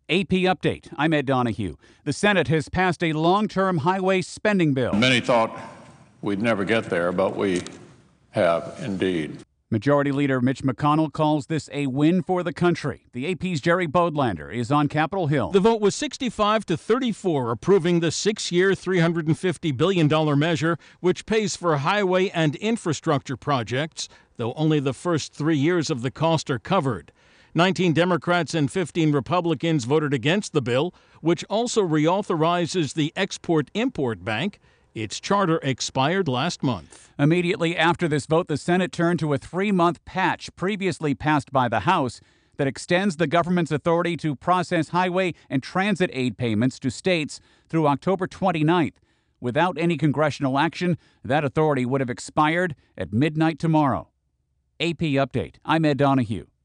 AP Update. I'm Ed Donahue. The Senate has passed a long-term highway spending bill. Many thought we'd never get there, but we have indeed. Majority Leader Mitch McConnell calls this a win for the country. The AP's Jerry Bodlander is on Capitol Hill. The vote was 65-34, approving the 6-year, $350 billion measure, which pays for highway and infrastructure projects, though only the first 3 years of the cost are covered. 19 Democrats and 15 Republicans voted against the bill, which also reauthorizes the Export-Import Bank. Its charter expired last month. Immediately after this vote, the Senate turned to a 3-month patch previously passed by the House that extends the government's authority to process highway and transit aid payments to states through October 29th. Without any congressional action, that authority would have expired at midnight tomorrow. AP Update. I'm Ed Donahue.